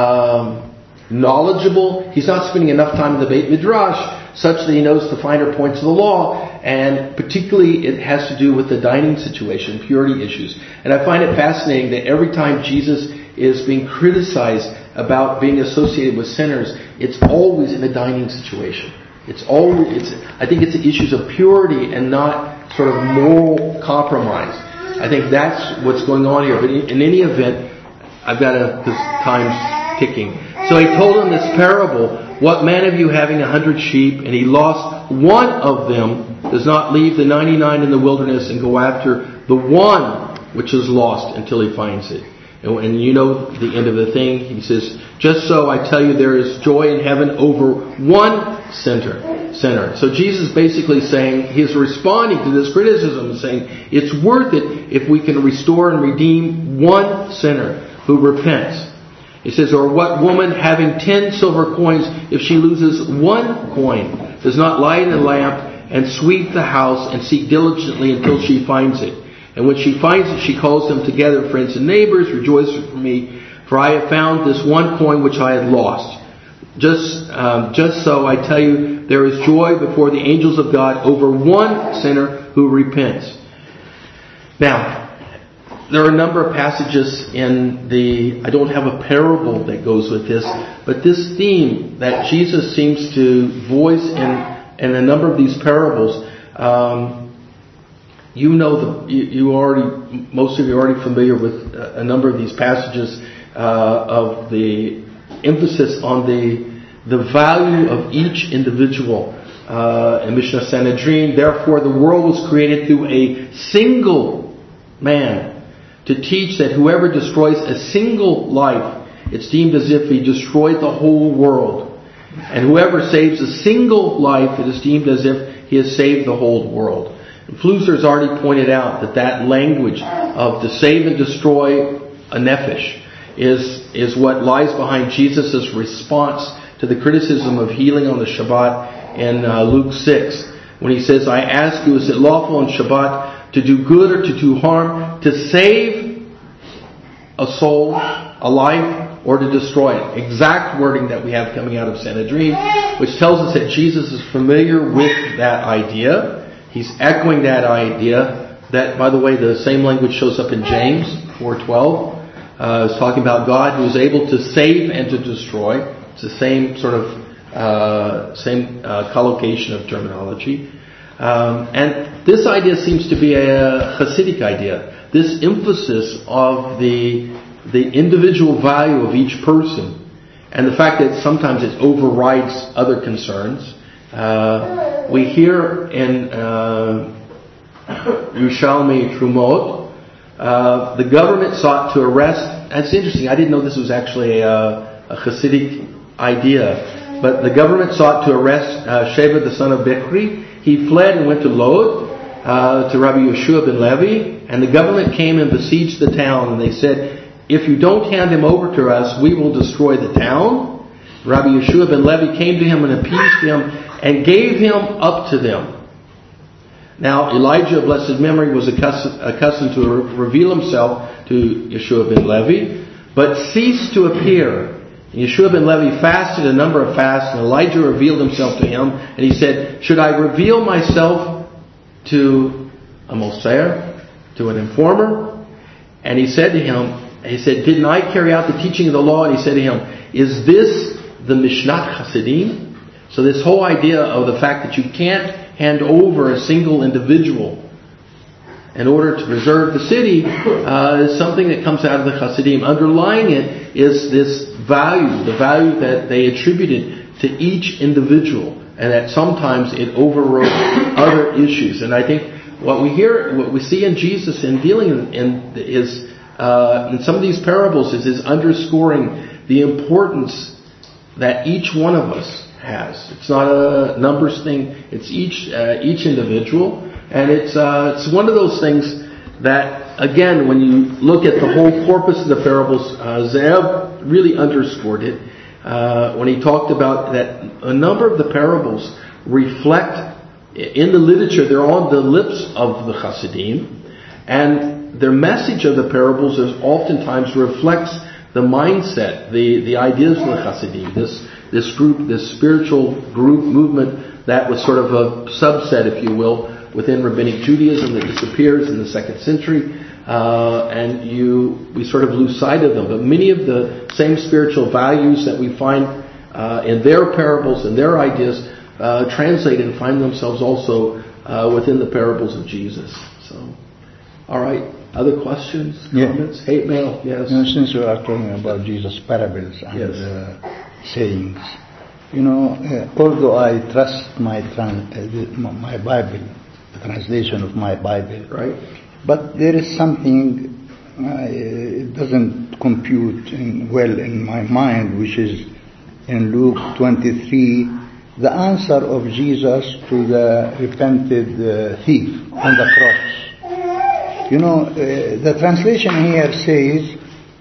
knowledgeable, he's not spending enough time in the Beit Midrash, such that he knows the finer points of the law, and particularly it has to do with the dining situation, purity issues. And I find it fascinating that every time Jesus is being criticized about being associated with sinners, it's always in a dining situation. I think it's issues of purity and not sort of moral compromise. I think that's what's going on here. But in any event, because time's ticking. So he told him this parable: what man of you having 100 sheep, and he lost one of them, does not leave the 99 in the wilderness and go after the one which is lost until he finds it? And you know the end of the thing. He says, just so I tell you, there is joy in heaven over one sinner. So Jesus basically saying, he's responding to this criticism, saying it's worth it if we can restore and redeem one sinner who repents. He says, or what woman having 10 silver coins, if she loses one coin, does not light a lamp and sweep the house and seek diligently until she finds it? And when she finds it, she calls them together, friends and neighbors, rejoice for me, for I have found this one coin which I had lost. Just so I tell you, there is joy before the angels of God over one sinner who repents. Now, there are a number of passages I don't have a parable that goes with this, but this theme that Jesus seems to voice in a number of these parables, most of you are already familiar with a number of these passages of the emphasis on the value of each individual. In Mishnah Sanhedrin, therefore the world was created through a single man, to teach that whoever destroys a single life, it's deemed as if he destroyed the whole world. And whoever saves a single life, it is deemed as if he has saved the whole world. Flusser's already pointed out that language of to save and destroy a nephesh is what lies behind Jesus' response to the criticism of healing on the Shabbat in Luke 6. When he says, I ask you, is it lawful on Shabbat to do good or to do harm, to save a soul, a life, or to destroy it? Exact wording that we have coming out of Sanhedrin, which tells us that Jesus is familiar with that idea. He's echoing that idea. That, by the way, the same language shows up in James 4:12. It's talking about God who is able to save and to destroy. It's the same sort of collocation of terminology. And this idea seems to be a Hasidic idea. This emphasis of the individual value of each person, and the fact that sometimes it overrides other concerns. We hear in Yerushalmi Trumot, the government sought to arrest. That's interesting. I didn't know this was actually a Hasidic idea. But the government sought to arrest Sheba, the son of Bichri. He fled and went to Lod, to Rabbi Yeshua ben Levi. And the government came and besieged the town. And they said, if you don't hand him over to us, we will destroy the town. Rabbi Yeshua ben Levi came to him and appeased him and gave him up to them. Now, Elijah, blessed memory, was accustomed to reveal himself to Yeshua ben Levi, but ceased to appear. And Yeshua ben Levi fasted a number of fasts, and Elijah revealed himself to him, and he said, should I reveal myself to a Moser, to an informer? And he said to him, didn't I carry out the teaching of the law? And he said to him, is this the Mishnat Hasidim? So this whole idea of the fact that you can't hand over a single individual in order to preserve the city is something that comes out of the Hasidim. Underlying it is this value, the value that they attributed to each individual. and that sometimes it overrode other issues. And I think what we see in Jesus in dealing in some of these parables is underscoring the importance that each one of us has. It's not a numbers thing. It's each individual, and it's one of those things that, again, when you look at the whole corpus of the parables, Ze'ev really underscored it when he talked about that a number of the parables reflect in the literature. They're on the lips of the Hasidim, and their message of the parables is oftentimes reflects the mindset, the ideas of the Hasidim, this group, this spiritual group movement that was sort of a subset, if you will, within Rabbinic Judaism that disappears in the 2nd century, and we sort of lose sight of them. But many of the same spiritual values that we find in their parables and their ideas translate and find themselves also within the parables of Jesus. So, all right. Other questions, comments? Hey, Mel, yes. Since we are talking about Jesus' parables and sayings, although I trust my Bible, the translation of my Bible, right? But there is something it doesn't compute well in my mind, which is in Luke 23, the answer of Jesus to the repented thief on the cross. The translation here says,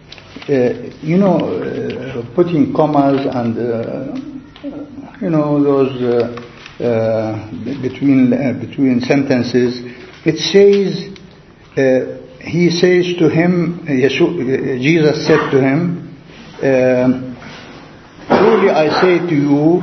putting commas and, those between sentences. It says, he says to him, Jesus said to him, truly I say to you,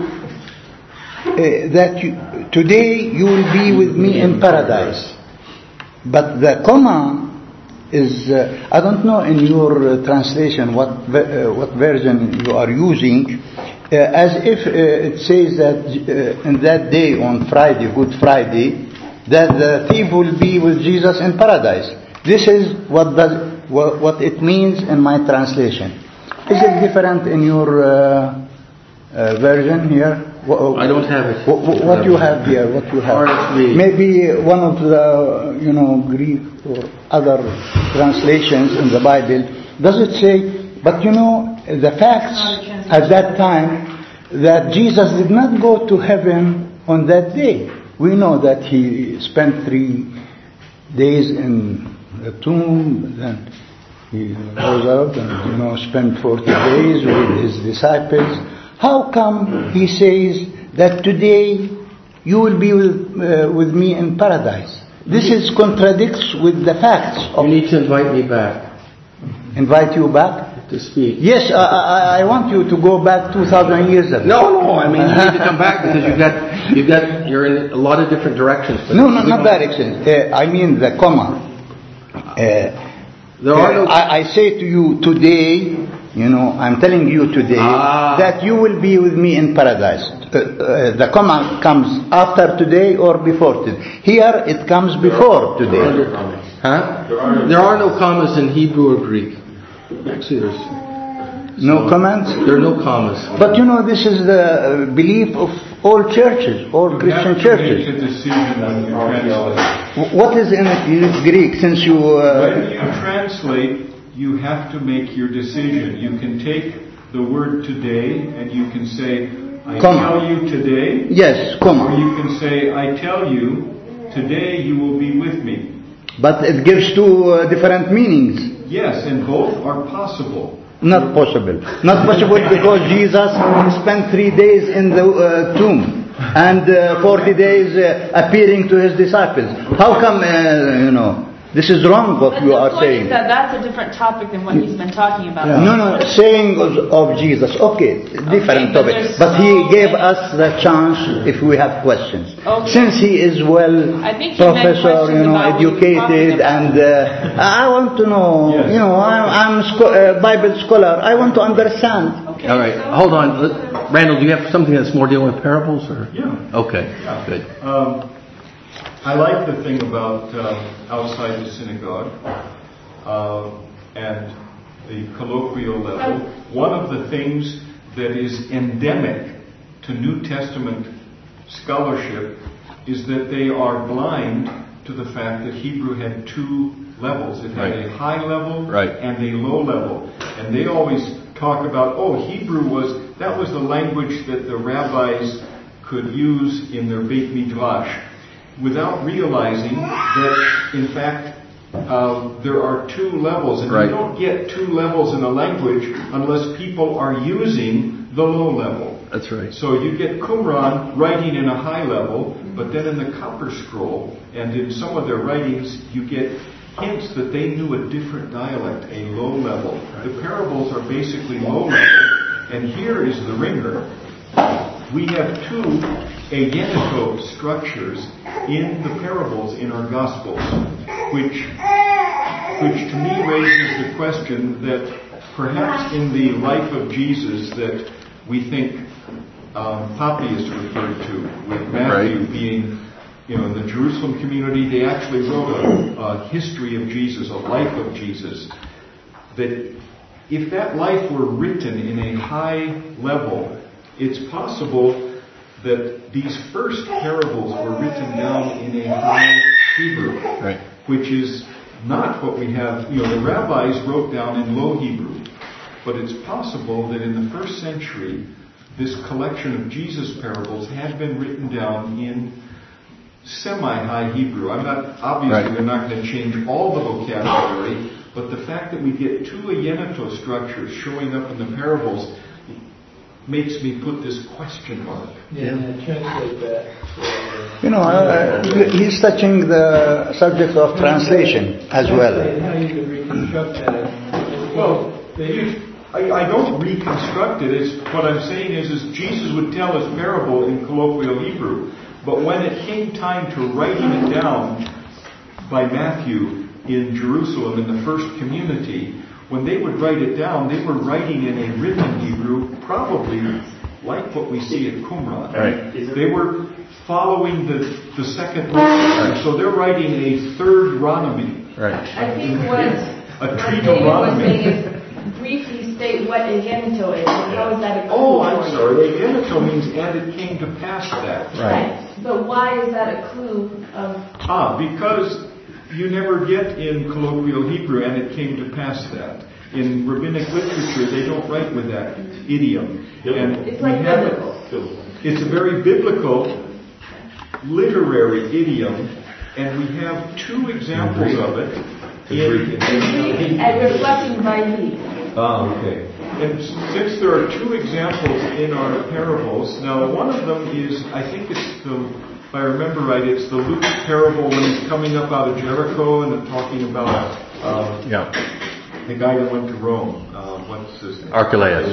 that today you will be with me in paradise. But the comma is, I don't know in your translation what version you are using, as if it says that in that day on Friday, Good Friday, that the thief will be with Jesus in paradise. This is what it means in my translation. Is it different in your version here? I don't have it. What you have here? What you have? RSV. Maybe one of the Greek or other translations in the Bible. Does it say? But the facts at that time that Jesus did not go to heaven on that day. We know that he spent 3 days in the tomb, then he rose up and spent 40 days with his disciples. How come he says that today you will be with me in paradise? This contradicts with the facts. You need to invite me back. Invite you back? To speak. Yes, I want you to go back 2,000 years ago. No, I mean you need to come back because you're in a lot of different directions. No, not directions. I mean the comma. I say to you today, I'm telling you today that you will be with me in paradise. The comma comes after today or before today. Here it comes before today. There are no commas in Hebrew or Greek. Actually, there's no comments. There are no commas. But this is the belief of all churches, all Christian churches. Make a decision when you translate. What is in Greek? Since you when you translate, you have to make your decision. You can take the word today and you can say, I tell you today. Yes, comma. Or you can say, I tell you, today you will be with me. But it gives two different meanings. Yes, and both are possible. Not possible. Not possible because Jesus spent 3 days in the tomb and 40 days appearing to his disciples. How come, this is wrong what you are saying. The point is that's a different topic than what he's been talking about. Yeah. No, saying of Jesus. Okay, different topic. But he gave us the chance if we have questions. Okay. Since he is professor, educated, and I want to know, I'm a Bible scholar. I want to understand. Okay. All right, hold on. Randall, do you have something that's more dealing with parables? Or? Yeah. Okay, good. I like the thing about outside the synagogue and the colloquial level. One of the things that is endemic to New Testament scholarship is that they are blind to the fact that Hebrew had two levels. It had a high level and a low level. And they always talk about, Hebrew was the language that the rabbis could use in their Beit Midrash, without realizing that, in fact, there are two levels. And you don't get two levels in a language unless people are using the low level. That's right. So you get Qumran writing in a high level, but then in the Copper Scroll and in some of their writings, you get hints that they knew a different dialect, a low level. The parables are basically low level, and here is the ringer. We have two agenital structures in the parables in our Gospels, which to me raises the question that perhaps in the life of Jesus that we think Papi is referred to, with Matthew being, in the Jerusalem community, they actually wrote a history of Jesus, a life of Jesus. That if that life were written in a high level, it's possible that these first parables were written down in a high Hebrew, which is not what we have. The rabbis wrote down in low Hebrew, but it's possible that in the first century, this collection of Jesus parables had been written down in semi-high Hebrew. Obviously they're not going to change all the vocabulary, but the fact that we get two Ayeneto structures showing up in the parables makes me put this question mark. Translate that. He's touching the subject of translation as well. How you can reconstruct that. Well, I don't reconstruct it. It's what I'm saying is Jesus would tell his parable in colloquial Hebrew, but when it came time to writing it down by Matthew in Jerusalem in the first community, when they would write it down, they were writing in a written Hebrew, probably like what we see at Qumran. They were following the second book, so they're writing a third Ronomy. I think what David was saying is briefly state what Ayeneto is. How is that a clue? I'm sorry. Ayeneto means and it came to pass that. Right. But why is that a clue of... Because you never get in colloquial Hebrew and it came to pass that. In rabbinic literature, they don't write with that idiom. And it's like biblical. It's a very biblical literary idiom, and we have two examples of it and reflecting Vayi. Okay. And since there are two examples in our parables, now one of them is, I think it's if I remember right, it's the Luke parable when he's coming up out of Jericho and talking about the guy that went to Rome. What's his name? Archelaus.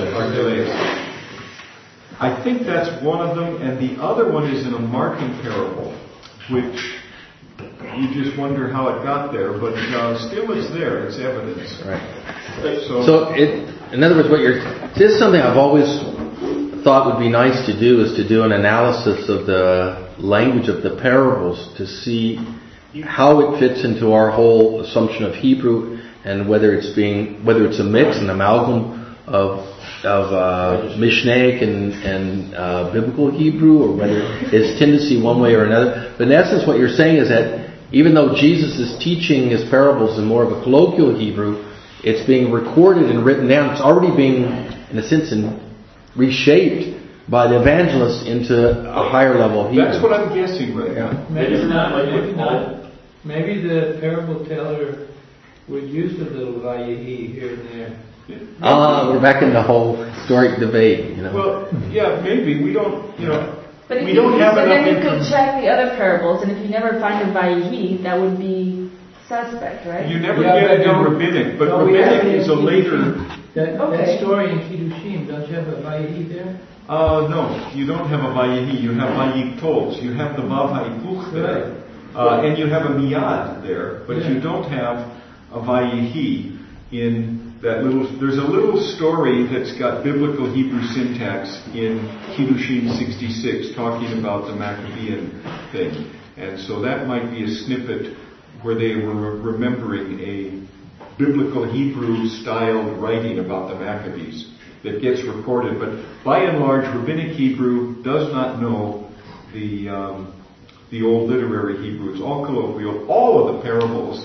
I think that's one of them, and the other one is in a Markan parable, which you just wonder how it got there, but still it's there, it's evidence. So in other words, this is something I've always thought would be nice to do, is to do an analysis of the language of the parables to see how it fits into our whole assumption of Hebrew, and whether it's a mix, an amalgam of Mishnaic and biblical Hebrew, or whether it's tendency one way or another. But in essence, what you're saying is that even though Jesus is teaching his parables in more of a colloquial Hebrew, it's being recorded and written down. It's already being, in a sense, reshaped by the evangelist into a higher level of Hebrew. That's what I'm guessing right now. Maybe the parable teller would use a little Vayehi here and there. We're back in the whole historic debate, Well, yeah, maybe. We don't, But we don't have enough then you could check the other parables, and if you never find a Vayehi, that would be suspect, right? You never get it in rabbinic, but rabbinic is a later... That story in Kiddushim, don't you have a Vayehi there? No, you don't have a Vayehi. You have Vayiktos. You have the Vav HaHipuch there. And you have a Miyad there, but you don't have a Vayehi in that little... There's a little story that's got biblical Hebrew syntax in Kiddushim 66 talking about the Maccabean thing. And so that might be a snippet where they were remembering a biblical Hebrew style writing about the Maccabees that gets recorded. But by and large, rabbinic Hebrew does not know the old literary Hebrew. It's all colloquial. All of the parables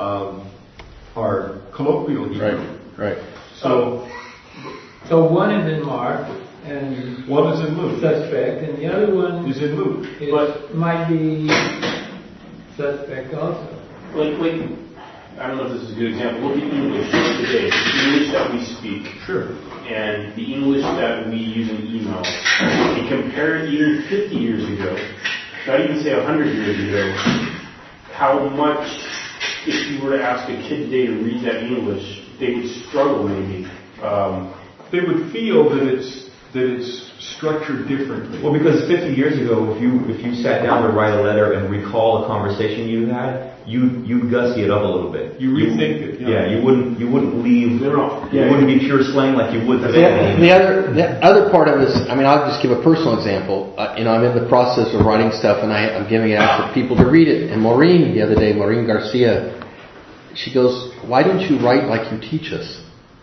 are colloquial Hebrew. Right. So one is in Mark and one is in Luke. Suspect, and the other one is in Luke. But might be suspect also. Like, I don't know if this is a good example. Look at English today. The English that we speak. Sure. And the English that we use in email. And compare it even 50 years ago, not even say 100 years ago, how much, if you were to ask a kid today to read that English, they would struggle maybe. They would feel that it's structured differently. Well, because 50 years ago, if you sat down to write a letter and recall a conversation you had, you'd gussy it up a little bit. You rethink it. Yeah, you wouldn't leave. It wouldn't be pure slang like you would today. The other part of it is, I mean, I'll just give a personal example. I'm in the process of writing stuff, and I'm giving it out for people to read it. And Maureen, the other day, Maureen Garcia, she goes, "Why don't you write like you teach us?"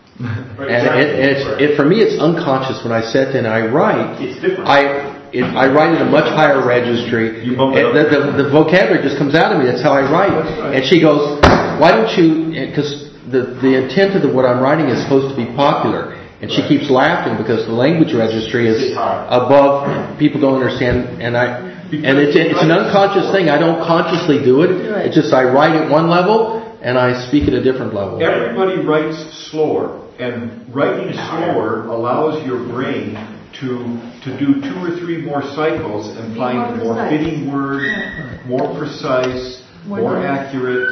And for me, it's unconscious when I sit and I write. It's different. I write at a much higher registry. The vocabulary just comes out of me. That's how I write. Right. And she goes, "Why don't you?" Because the intent of what I'm writing is supposed to be popular. And she keeps laughing because the language registry is above. People don't understand, and it's an unconscious thing. I don't consciously do it. It's just I write at one level and I speak at a different level. Everybody writes slower. And writing slower allows your brain to do 2 or 3 more cycles and find a more fitting word, more precise, more accurate.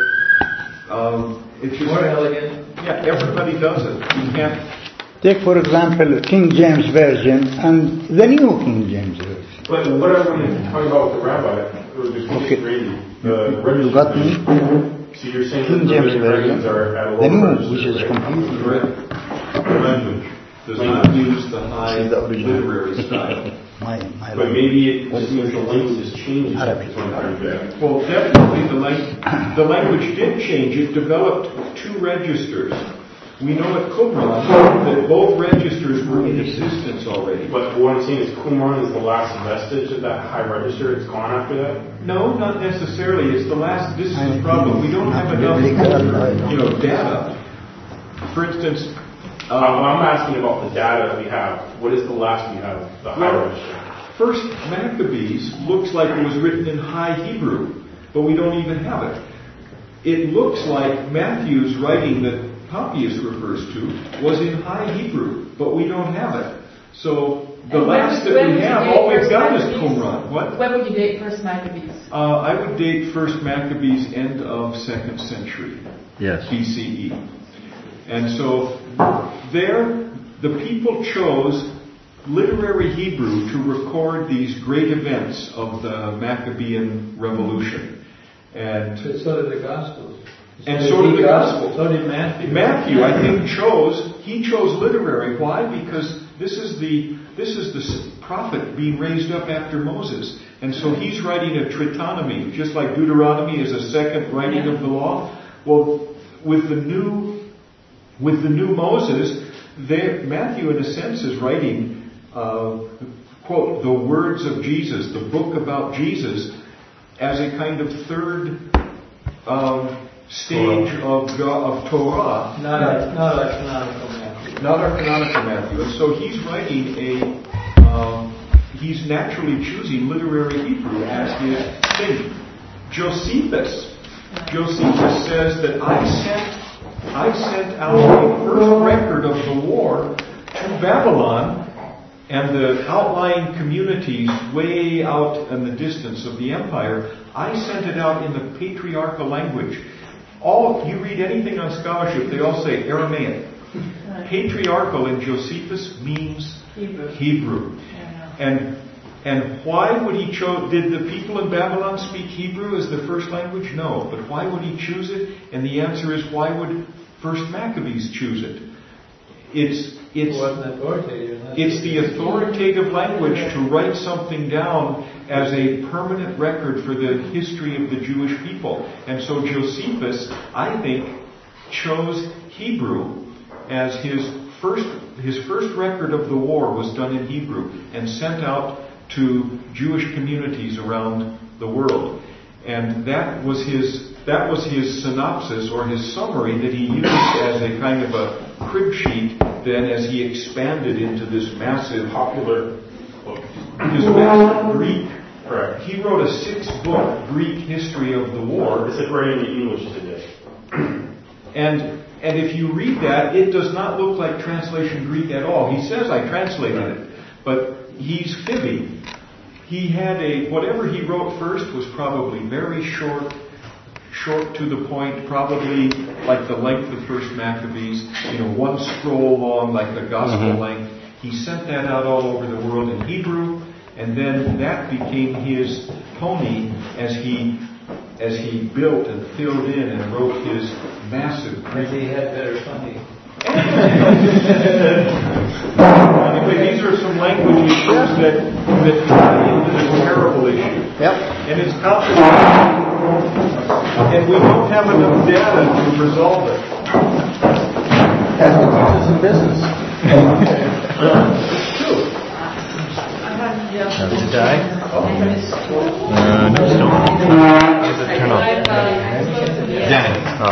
It's just more elegant. Yeah, everybody does it. You can't. Take, for example, King James Version and the New King James Version. But what I want to talk about with the rabbi, or just crazy. You got me? So you're saying King James Version, are at a the lower New, which is completely correct. The language does not use the high literary style. But maybe it just means the language is changing. Well, definitely the language did change. It developed 2 registers. We know at Qumran that both registers were in existence already. But what I'm saying is Qumran is the last vestige of that high register. It's gone after that? No, not necessarily. It's the last. This is the problem. We don't have enough, data. For instance, I'm asking about the data that we have. What is the last we have? The high register. First Maccabees looks like it was written in High Hebrew, but we don't even have it. It looks like Matthew's writing that Papias refers to was in High Hebrew, but we don't have it. So the last that we have, all we've got is Qumran. What? When would you date First Maccabees? I would date First Maccabees end of 2nd century. Yes. BCE. And so there, the people chose literary Hebrew to record these great events of the Maccabean Revolution. And so did the Gospels. And so did the Gospel. So did Matthew. Matthew, I think, chose literary. Why? Because this is the prophet being raised up after Moses. And so he's writing a Tritanomy, just like Deuteronomy is a second writing of the law. Well, with the new Moses, Matthew, in a sense, is writing, quote, the words of Jesus, the book about Jesus, as a kind of third stage of Torah. Not our canonical Matthew. Not our canonical Matthew. And so he's writing he's naturally choosing literary Hebrew as his thing. Josephus says that I sent out the first record of the war to Babylon and the outlying communities way out in the distance of the empire. I sent it out in the patriarchal language. You read anything on scholarship, they all say Aramaic. Patriarchal in Josephus means Hebrew. And why would he did the people in Babylon speak Hebrew as the first language? No. But why would he choose it? And the answer is, why would First Maccabees choose it? It's the authoritative language to write something down as a permanent record for the history of the Jewish people. And so Josephus, I think, chose Hebrew as his first record of the war was done in Hebrew and sent out to Jewish communities around the world. And that was his synopsis or his summary that he used as a kind of a crib sheet then as he expanded into this massive Popular book. his massive Greek. Correct. He wrote a 6-book Greek history of the war. It's right in the English today. And if you read that, it does not look like translation Greek at all. He says I translated it, but he's fibbing. He had whatever he wrote first was probably very short to the point, probably like the length of First Maccabees, one scroll long like the gospel length. He sent that out all over the world in Hebrew, and then that became his pony as he built and filled in and wrote his massive Greek. He had better funding. Anyway, these are some language issues that tie into this parable issue. Yep. And it's complicated. And we don't have enough data to resolve it. That's what keeps us in business. It's true. I had Did you die? Oh.